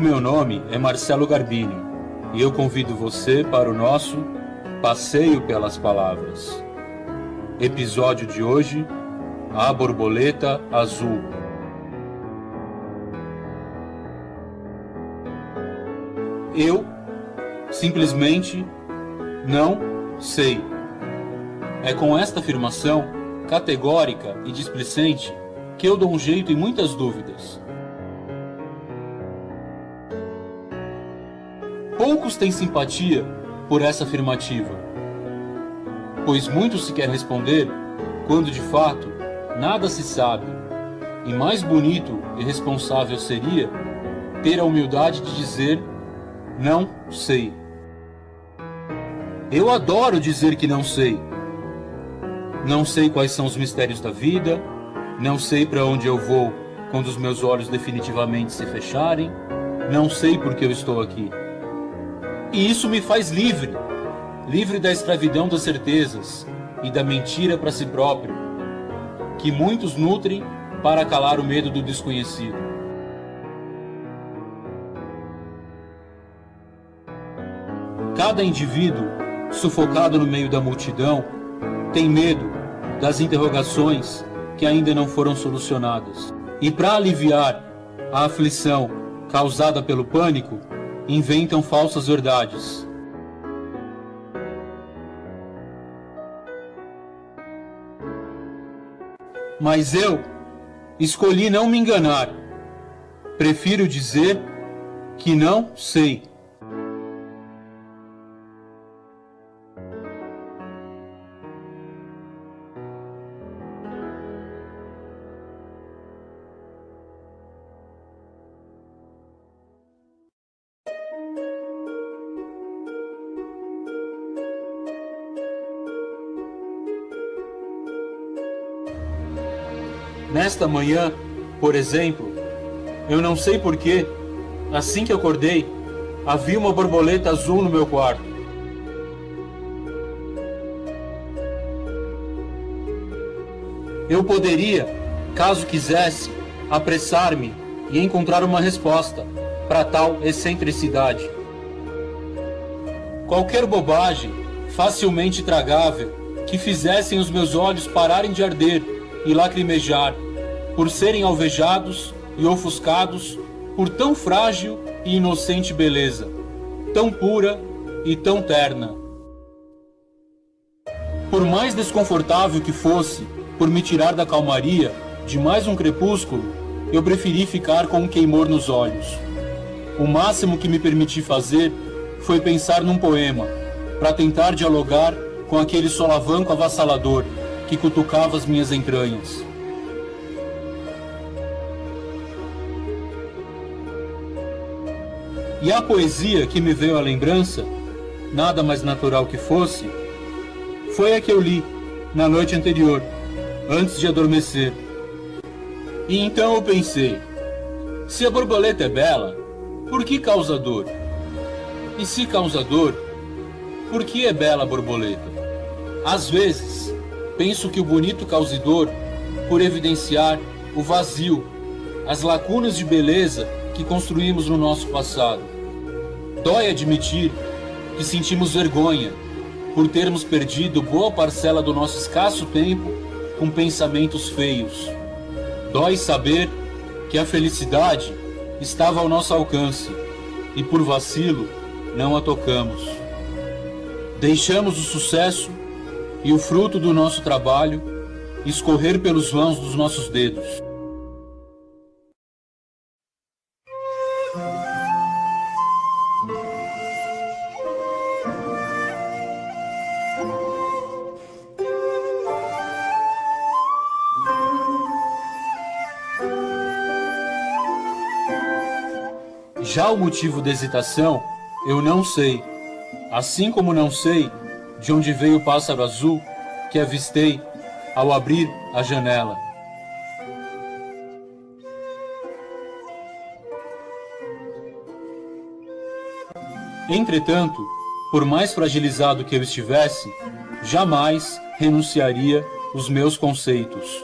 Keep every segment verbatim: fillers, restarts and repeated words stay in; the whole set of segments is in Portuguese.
meu nome é Marcelo Garbini e eu convido você para o nosso Passeio pelas Palavras. Episódio de hoje, A Borboleta Azul. Eu simplesmente não sei. É com esta afirmação categórica e displicente que eu dou um jeito em muitas dúvidas. Poucos têm simpatia por essa afirmativa, pois muito se quer responder quando de fato nada se sabe, e mais bonito e responsável seria ter a humildade de dizer não sei. Eu adoro dizer que não sei. Não sei quais são os mistérios da vida, não sei para onde eu vou quando os meus olhos definitivamente se fecharem, não sei por que eu estou aqui. E isso me faz livre, livre da escravidão das certezas e da mentira para si próprio, que muitos nutrem para calar o medo do desconhecido. Cada indivíduo, sufocado no meio da multidão, tem medo das interrogações que ainda não foram solucionadas. E para aliviar a aflição causada pelo pânico, inventam falsas verdades. Mas eu escolhi não me enganar. Prefiro dizer que não sei. Nesta manhã, por exemplo, eu não sei porquê, assim que acordei, havia uma borboleta azul no meu quarto. Eu poderia, caso quisesse, apressar-me e encontrar uma resposta para tal excentricidade. Qualquer bobagem, facilmente tragável, que fizessem os meus olhos pararem de arder e lacrimejar, por serem alvejados e ofuscados por tão frágil e inocente beleza, tão pura e tão terna. Por mais desconfortável que fosse, por me tirar da calmaria de mais um crepúsculo, eu preferi ficar com um queimor nos olhos. O máximo que me permiti fazer foi pensar num poema, para tentar dialogar com aquele solavanco avassalador que cutucava as minhas entranhas. E a poesia que me veio à lembrança, nada mais natural que fosse, foi a que eu li na noite anterior, antes de adormecer. E então eu pensei, se a borboleta é bela, por que causa dor? E se causa dor, por que é bela a borboleta? Às vezes, penso que o bonito cause dor por evidenciar o vazio, as lacunas de beleza que construímos no nosso passado. Dói admitir que sentimos vergonha por termos perdido boa parcela do nosso escasso tempo com pensamentos feios. Dói saber que a felicidade estava ao nosso alcance e por vacilo não a tocamos. Deixamos o sucesso e o fruto do nosso trabalho escorrer pelos vãos dos nossos dedos. Já o motivo da hesitação, eu não sei. Assim como não sei de onde veio o pássaro azul que avistei ao abrir a janela. Entretanto, por mais fragilizado que eu estivesse, jamais renunciaria os meus conceitos.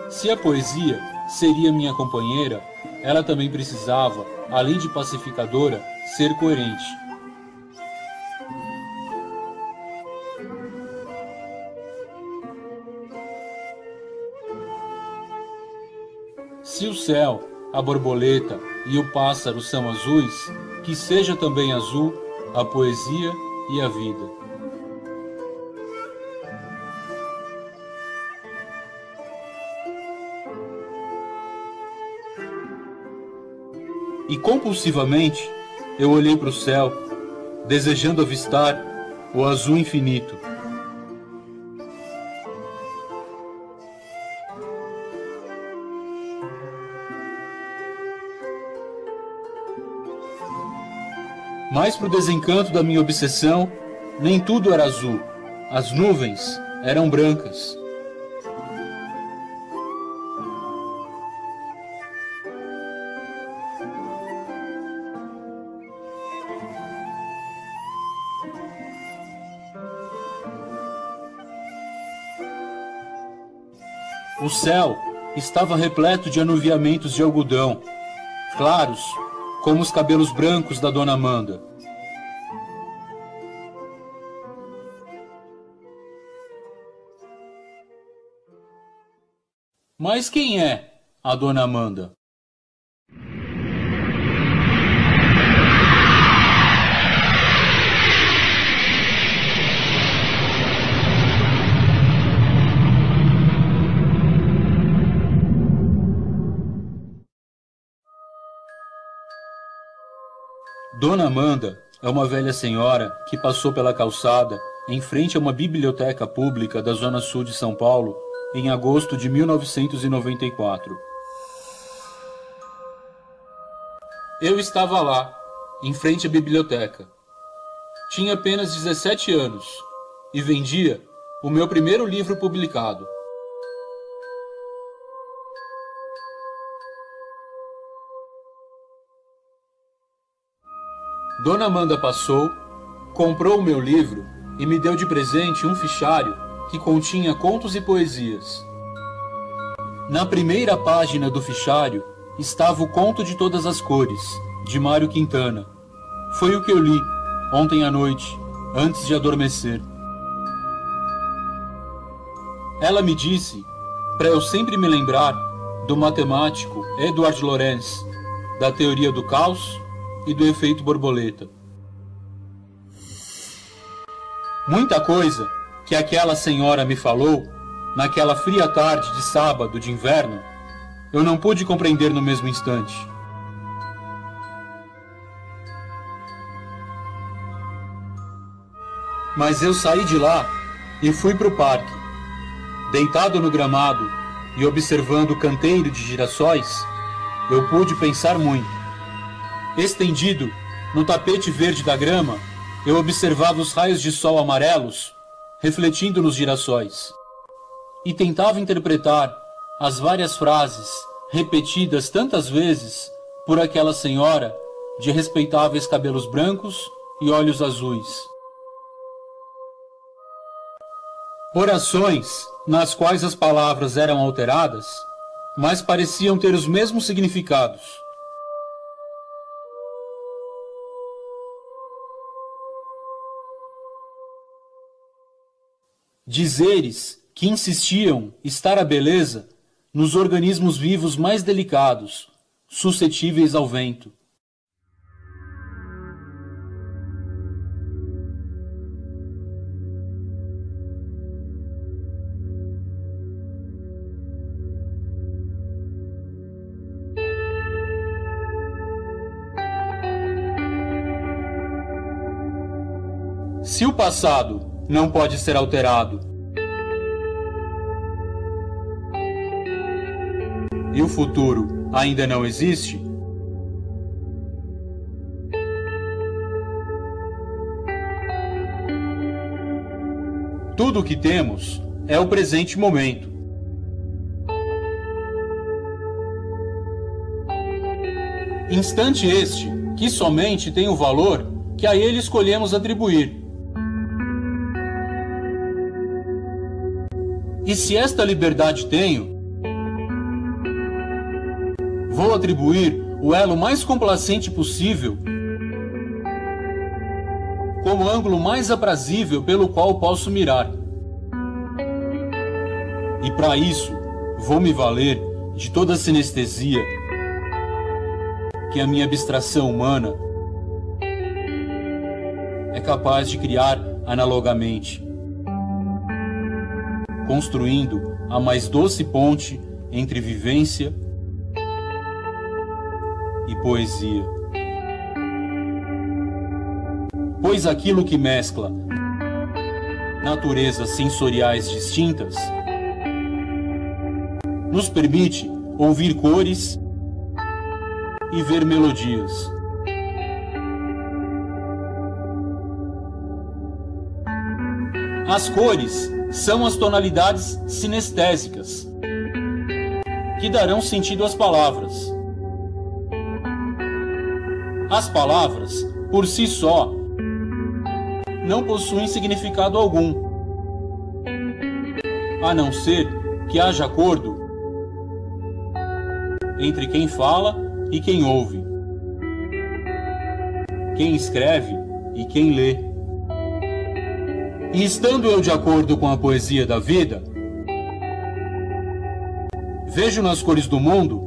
Se a poesia seria minha companheira, ela também precisava, além de pacificadora, ser coerente. Se o céu, a borboleta e o pássaro são azuis, que seja também azul a poesia e a vida. E compulsivamente eu olhei para o céu, desejando avistar o azul infinito. Mas, para o desencanto da minha obsessão, nem tudo era azul. As nuvens eram brancas. O céu estava repleto de anuviamentos de algodão, claros como os cabelos brancos da Dona Amanda. Mas quem é a Dona Amanda? Dona Amanda é uma velha senhora que passou pela calçada em frente a uma biblioteca pública da Zona Sul de São Paulo em agosto de mil novecentos e noventa e quatro. Eu estava lá, em frente à biblioteca. Tinha apenas dezessete anos e vendia o meu primeiro livro publicado. Dona Amanda passou, comprou o meu livro e me deu de presente um fichário que continha contos e poesias. Na primeira página do fichário estava o Conto de Todas as Cores, de Mário Quintana. Foi o que eu li ontem à noite, antes de adormecer. Ela me disse para eu sempre me lembrar do matemático Edward Lorenz, da teoria do caos e do efeito borboleta. Muita coisa que aquela senhora me falou naquela fria tarde de sábado de inverno, eu não pude compreender no mesmo instante. Mas eu saí de lá e fui para o parque. Deitado no gramado e observando o canteiro de girassóis, eu pude pensar muito. Estendido no tapete verde da grama, eu observava os raios de sol amarelos refletindo nos girassóis e tentava interpretar as várias frases repetidas tantas vezes por aquela senhora de respeitáveis cabelos brancos e olhos azuis. Orações nas quais as palavras eram alteradas, mas pareciam ter os mesmos significados. Dizeres que insistiam estar a beleza nos organismos vivos mais delicados, suscetíveis ao vento. Se o passado não pode ser alterado e o futuro ainda não existe, tudo o que temos é o presente momento. Instante este que somente tem o valor que a ele escolhemos atribuir. E se esta liberdade tenho, vou atribuir o elo mais complacente possível como ângulo mais aprazível pelo qual posso mirar. E para isso, vou me valer de toda a sinestesia que a minha abstração humana é capaz de criar analogamente, construindo a mais doce ponte entre vivência e poesia. Pois aquilo que mescla naturezas sensoriais distintas nos permite ouvir cores e ver melodias. As cores são as tonalidades sinestésicas que darão sentido às palavras. As palavras, por si só, não possuem significado algum, a não ser que haja acordo entre quem fala e quem ouve, quem escreve e quem lê. E estando eu de acordo com a poesia da vida, vejo nas cores do mundo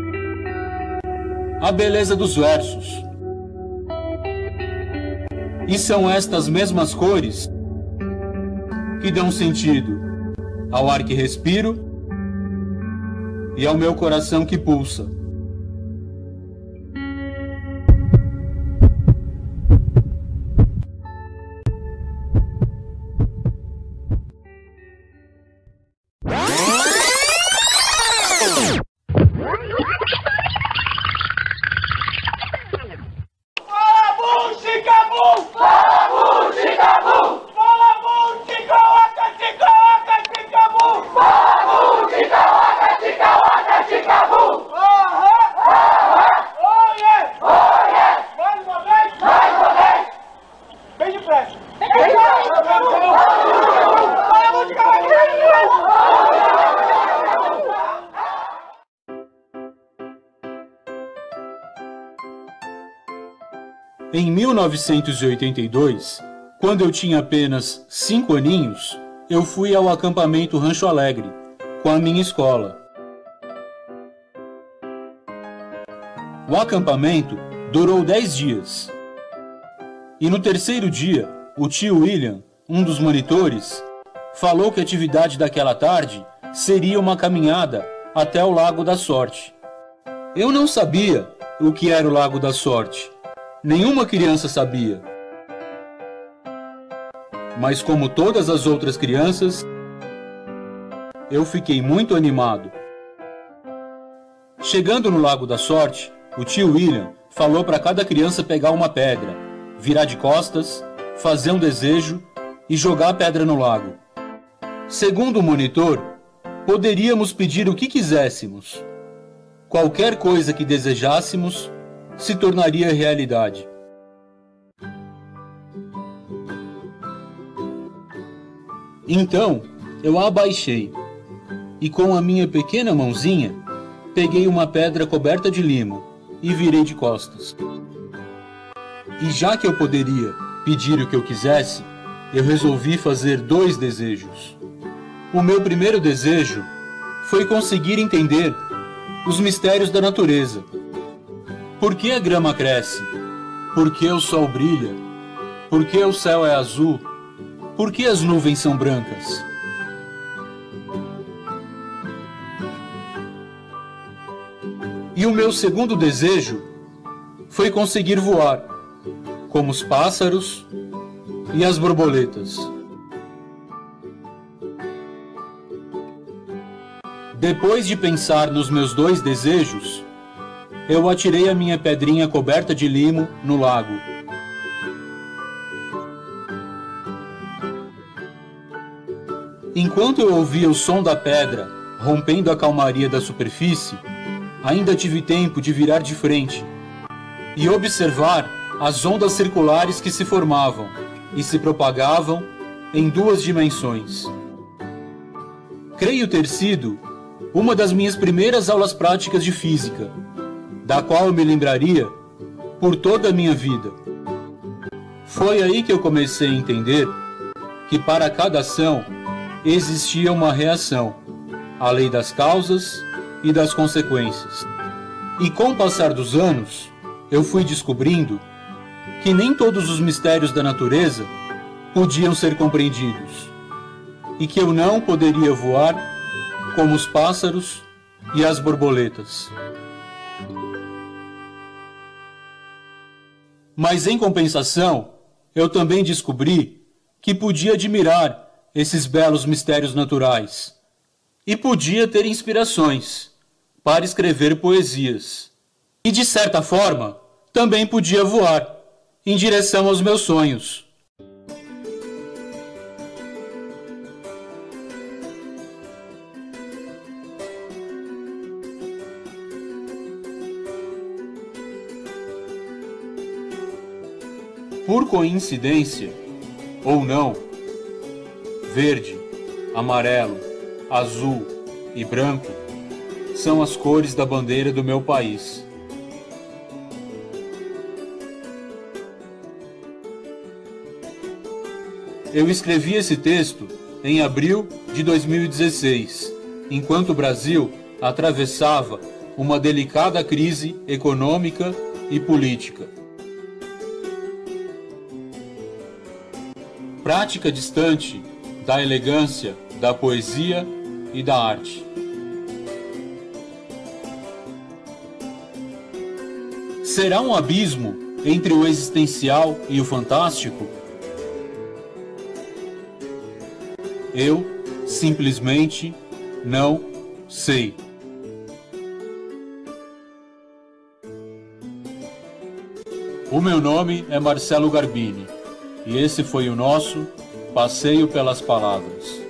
a beleza dos versos. E são estas mesmas cores que dão sentido ao ar que respiro e ao meu coração que pulsa. Em mil novecentos e oitenta e dois, quando eu tinha apenas cinco aninhos, eu fui ao acampamento Rancho Alegre, com a minha escola. O acampamento durou dez dias. E no terceiro dia, o tio William, um dos monitores, falou que a atividade daquela tarde seria uma caminhada até o Lago da Sorte. Eu não sabia o que era o Lago da Sorte. Nenhuma criança sabia. Mas como todas as outras crianças, eu fiquei muito animado. Chegando no Lago da Sorte, o tio William falou para cada criança pegar uma pedra, virar de costas, fazer um desejo e jogar a pedra no lago. Segundo o monitor, poderíamos pedir o que quiséssemos. Qualquer coisa que desejássemos se tornaria realidade. Então, eu abaixei e com a minha pequena mãozinha peguei uma pedra coberta de limo e virei de costas. E já que eu poderia pedir o que eu quisesse, eu resolvi fazer dois desejos. O meu primeiro desejo foi conseguir entender os mistérios da natureza. Por que a grama cresce? Por que o sol brilha? Por que o céu é azul? Por que as nuvens são brancas? E o meu segundo desejo foi conseguir voar, como os pássaros e as borboletas. Depois de pensar nos meus dois desejos, eu atirei a minha pedrinha coberta de limo no lago. Enquanto eu ouvia o som da pedra rompendo a calmaria da superfície, ainda tive tempo de virar de frente e observar as ondas circulares que se formavam e se propagavam em duas dimensões. Creio ter sido uma das minhas primeiras aulas práticas de física, da qual eu me lembraria por toda a minha vida. Foi aí que eu comecei a entender que para cada ação existia uma reação, a lei das causas e das consequências. E com o passar dos anos, eu fui descobrindo que nem todos os mistérios da natureza podiam ser compreendidos, e que eu não poderia voar como os pássaros e as borboletas. Mas em compensação, eu também descobri que podia admirar esses belos mistérios naturais e podia ter inspirações para escrever poesias. E de certa forma, também podia voar em direção aos meus sonhos. Por coincidência, ou não, verde, amarelo, azul e branco são as cores da bandeira do meu país. Eu escrevi esse texto em abril de dois mil e dezesseis, enquanto o Brasil atravessava uma delicada crise econômica e política. Prática distante da elegância, da poesia e da arte. Será um abismo entre o existencial e o fantástico? Eu simplesmente não sei. O meu nome é Marcelo Garbini. E esse foi o nosso Passeio pelas Palavras.